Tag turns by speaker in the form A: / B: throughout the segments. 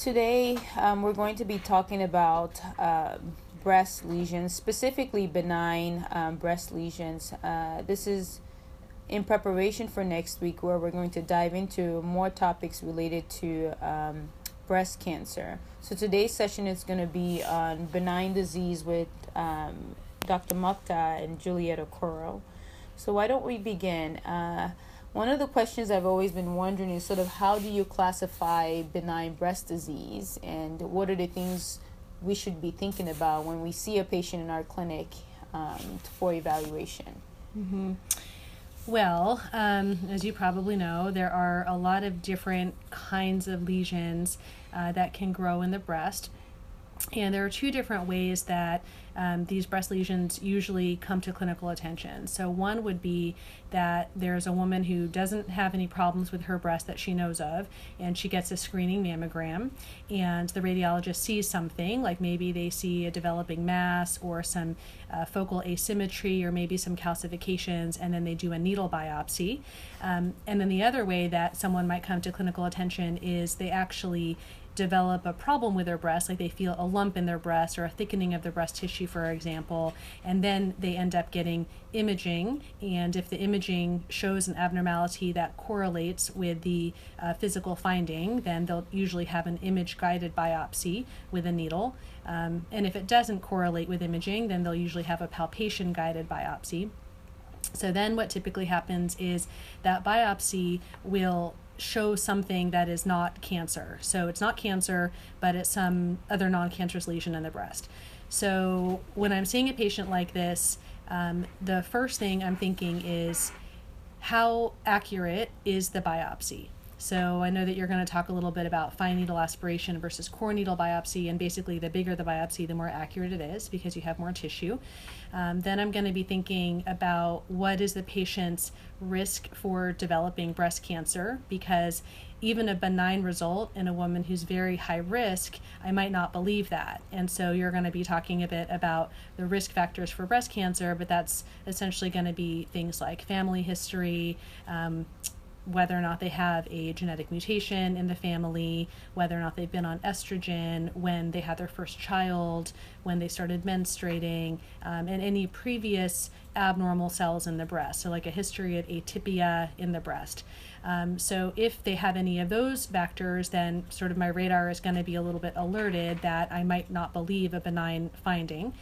A: Today, we're going to be talking about breast lesions, specifically benign breast lesions. This is in preparation for next week, where we're going to dive into more topics related to breast cancer. So today's session is going to be on benign disease with Dr. Mokta and Juliet Okoro. So why don't we begin? One of the questions I've always been wondering is sort of how do you classify benign breast disease, and what are the things we should be thinking about when we see a patient in our clinic for evaluation?
B: Mm-hmm. Well, as you probably know, there are a lot of different kinds of lesions that can grow in the breast. And there are two different ways that these breast lesions usually come to clinical attention. So one would be that there's a woman who doesn't have any problems with her breast that she knows of, and she gets a screening mammogram, and the radiologist sees something, like maybe they see a developing mass or some focal asymmetry or maybe some calcifications, and then they do a needle biopsy. And then the other way that someone might come to clinical attention is they actually develop a problem with their breast, like they feel a lump in their breast or a thickening of the breast tissue, for example, and then they end up getting imaging. And if the imaging shows an abnormality that correlates with the physical finding, then they'll usually have an image-guided biopsy with a needle. And if it doesn't correlate with imaging, then they'll usually have a palpation-guided biopsy. So then what typically happens is that biopsy will show something that is not cancer. So it's not cancer, but it's some other non-cancerous lesion in the breast. So when I'm seeing a patient like this, the first thing I'm thinking is, how accurate is the biopsy? So I know that you're going to talk a little bit about fine needle aspiration versus core needle biopsy, and basically the bigger the biopsy, the more accurate it is because you have more tissue. Then I'm going to be thinking about what is the patient's risk for developing breast cancer, because even a benign result in a woman who's very high risk, I might not believe that. And so you're going to be talking a bit about the risk factors for breast cancer, but that's essentially going to be things like family history, whether or not they have a genetic mutation in the family, whether or not they've been on estrogen, when they had their first child, when they started menstruating, and any previous abnormal cells in the breast, so like a history of atypia in the breast. So if they have any of those factors, then sort of my radar is going to be a little bit alerted that I might not believe a benign finding.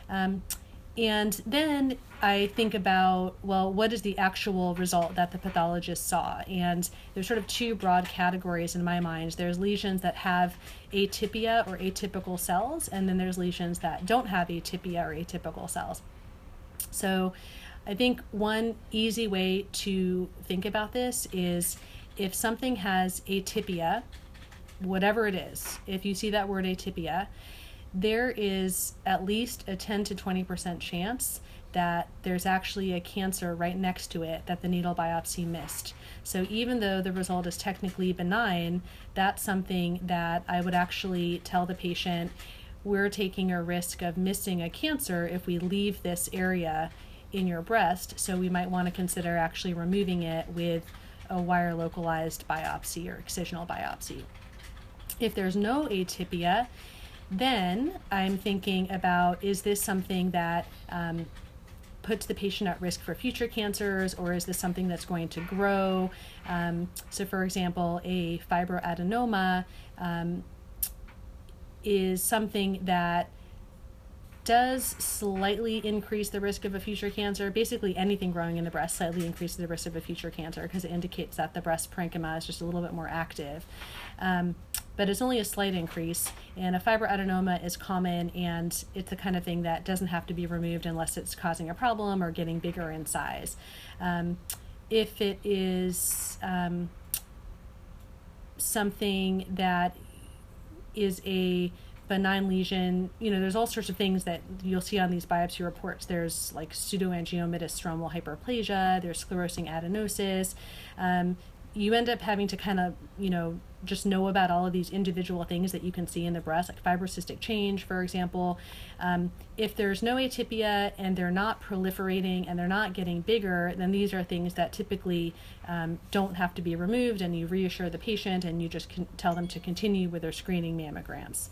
B: And then I think about, well, what is the actual result that the pathologist saw? And there's sort of two broad categories in my mind. There's lesions that have atypia or atypical cells, and then there's lesions that don't have atypia or atypical cells. So I think one easy way to think about this is, if something has atypia, whatever it is, if you see that word atypia, there is at least a 10 to 20% chance that there's actually a cancer right next to it that the needle biopsy missed. So even though the result is technically benign, that's something that I would actually tell the patient, we're taking a risk of missing a cancer if we leave this area in your breast, so we might want to consider actually removing it with a wire localized biopsy or excisional biopsy. If there's no atypia, then I'm thinking about, is this something that puts the patient at risk for future cancers, or is this something that's going to grow? So for example, a fibroadenoma is something that does slightly increase the risk of a future cancer. Basically anything growing in the breast slightly increases the risk of a future cancer because it indicates that the breast parenchyma is just a little bit more active. But it's only a slight increase, and a fibroadenoma is common, and it's the kind of thing that doesn't have to be removed unless it's causing a problem or getting bigger in size. If it is something that is a benign lesion, there's all sorts of things that you'll see on these biopsy reports. There's like pseudoangiomatous stromal hyperplasia, there's sclerosing adenosis. you end up having to kind of, just know about all of these individual things that you can see in the breast, like fibrocystic change, for example. If there's no atypia and they're not proliferating and they're not getting bigger, then these are things that typically don't have to be removed, and you reassure the patient and you just tell them to continue with their screening mammograms.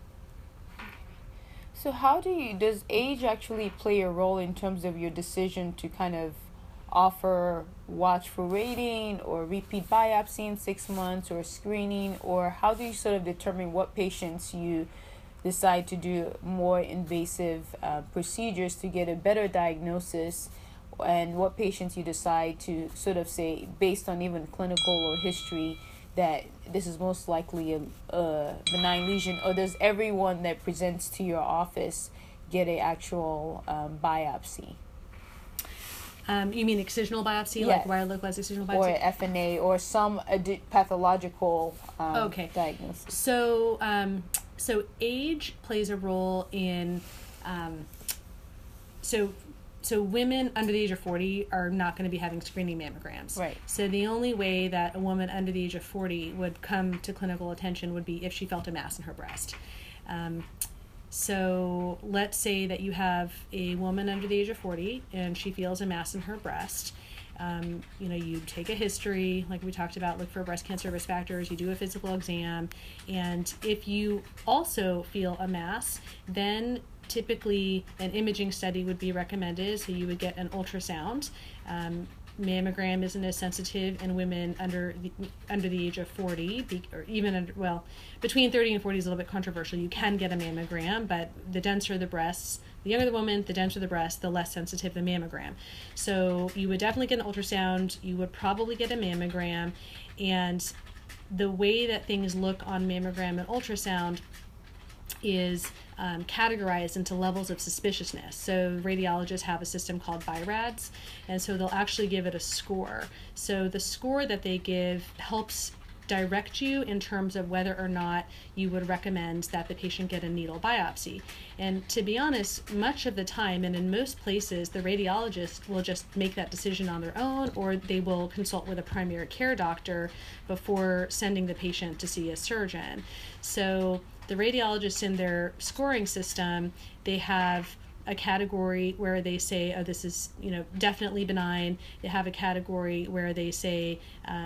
A: So does age actually play a role in terms of your decision to kind of offer watchful waiting or repeat biopsy in 6 months or screening, or how do you sort of determine what patients you decide to do more invasive procedures to get a better diagnosis, and what patients you decide to sort of say, based on even clinical or history, that this is most likely a benign lesion? Or does everyone that presents to your office get an actual biopsy?
B: You mean excisional biopsy,
A: Yeah.
B: like wire localized excisional biopsy?
A: Or FNA, or some pathological
B: Okay.
A: diagnosis?
B: So age plays a role in, so women under the age of 40 are not going to be having screening mammograms.
A: Right.
B: So the only way that a woman under the age of 40 would come to clinical attention would be if she felt a mass in her breast. So let's say that you have a woman under the age of 40 and she feels a mass in her breast. You take a history, like we talked about, look for breast cancer risk factors, you do a physical exam, and if you also feel a mass, then typically an imaging study would be recommended. So you would get an ultrasound. Mammogram isn't as sensitive in women under the age of 40, or even between 30 and 40 is a little bit controversial. You can get a mammogram, but the denser the breasts, the younger the woman, the denser the breast, the less sensitive the mammogram. So you would definitely get an ultrasound. You would probably get a mammogram, and the way that things look on mammogram and ultrasound is categorized into levels of suspiciousness. So radiologists have a system called BI-RADS, and so they'll actually give it a score. So the score that they give helps direct you in terms of whether or not you would recommend that the patient get a needle biopsy. And to be honest, much of the time, and in most places, the radiologist will just make that decision on their own, or they will consult with a primary care doctor before sending the patient to see a surgeon. So the radiologists in their scoring system, they have a category where they say, oh, this is, definitely benign. They have a category where they say,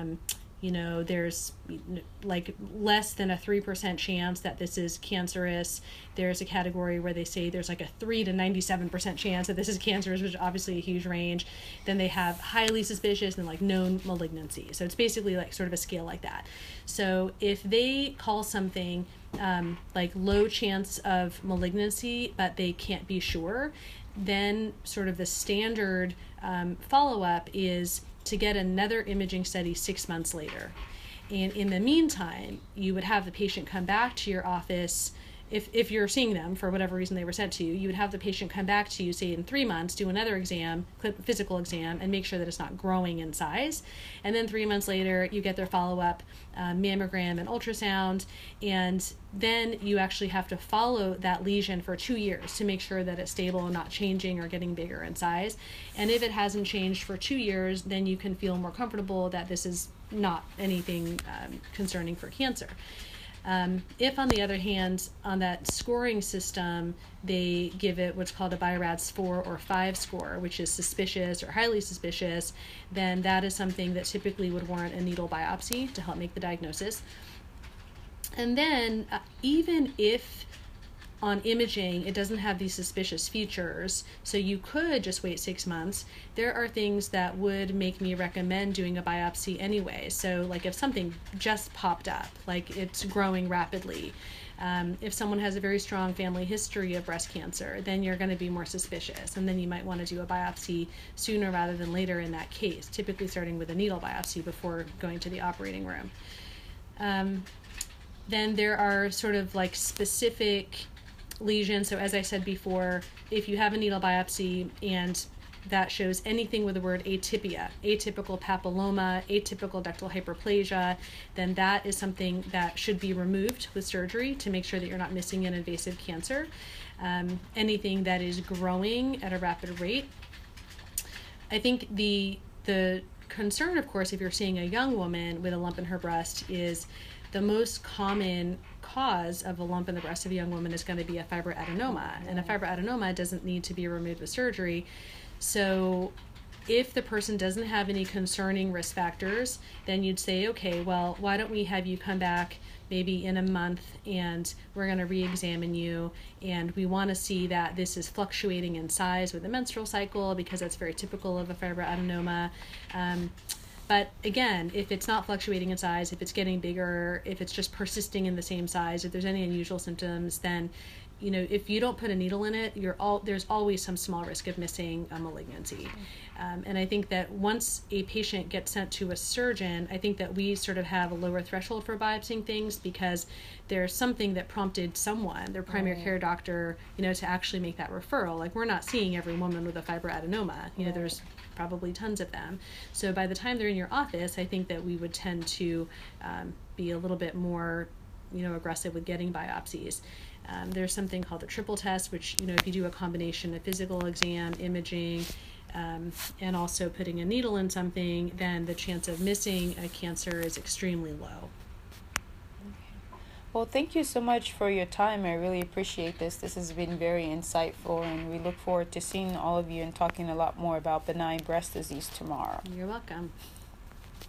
B: there's like less than a 3% chance that this is cancerous. There's a category where they say there's like a 3 to 97% chance that this is cancerous, which is obviously a huge range. Then they have highly suspicious and like known malignancy. So it's basically like sort of a scale like that. So if they call something like low chance of malignancy, but they can't be sure, then sort of the standard follow-up is to get another imaging study 6 months later. And in the meantime, you would have the patient come back to your office. If you're seeing them for whatever reason they were sent to you, you would have the patient come back to you, say in 3 months, do another exam, physical exam, and make sure that it's not growing in size. And then 3 months later, you get their follow-up mammogram and ultrasound, and then you actually have to follow that lesion for 2 years to make sure that it's stable and not changing or getting bigger in size. And if it hasn't changed for 2 years, then you can feel more comfortable that this is not anything concerning for cancer. If, on the other hand, on that scoring system, they give it what's called a BI-RADS 4 or 5 score, which is suspicious or highly suspicious, then that is something that typically would warrant a needle biopsy to help make the diagnosis. And then even if on imaging it doesn't have these suspicious features, so you could just wait 6 months, there are things that would make me recommend doing a biopsy anyway. So like if something just popped up, like it's growing rapidly, if someone has a very strong family history of breast cancer, then you're going to be more suspicious, and then you might want to do a biopsy sooner rather than later in that case, typically starting with a needle biopsy before going to the operating room. Then there are sort of like specific lesions. So as I said before, if you have a needle biopsy and that shows anything with the word atypia, atypical papilloma, atypical ductal hyperplasia, then that is something that should be removed with surgery to make sure that you're not missing an invasive cancer. Anything that is growing at a rapid rate. I think the concern, of course, if you're seeing a young woman with a lump in her breast, is the most common cause of a lump in the breast of a young woman is going to be a fibroadenoma. And a fibroadenoma doesn't need to be removed with surgery. So if the person doesn't have any concerning risk factors, then you'd say, okay, well, why don't we have you come back maybe in a month, and we're going to re-examine you, and we want to see that this is fluctuating in size with the menstrual cycle, because that's very typical of a fibroadenoma. But again, if it's not fluctuating in size, if it's getting bigger, if it's just persisting in the same size, if there's any unusual symptoms, then, you know, if you don't put a needle in it, there's always some small risk of missing a malignancy. And I think that once a patient gets sent to a surgeon, I think that we sort of have a lower threshold for biopsying things, because there's something that prompted someone, their primary care doctor, you know, to actually make that referral. Like, we're not seeing every woman with a fibroadenoma. You know, there's probably tons of them. So by the time they're in your office, I think that we would tend to be a little bit more, you know, aggressive with getting biopsies. There's something called the triple test, which, you know, if you do a combination of physical exam, imaging, and also putting a needle in something, then the chance of missing a cancer is extremely low.
A: Well, thank you so much for your time. I really appreciate this. This has been very insightful, and we look forward to seeing all of you and talking a lot more about benign breast disease tomorrow.
B: You're welcome.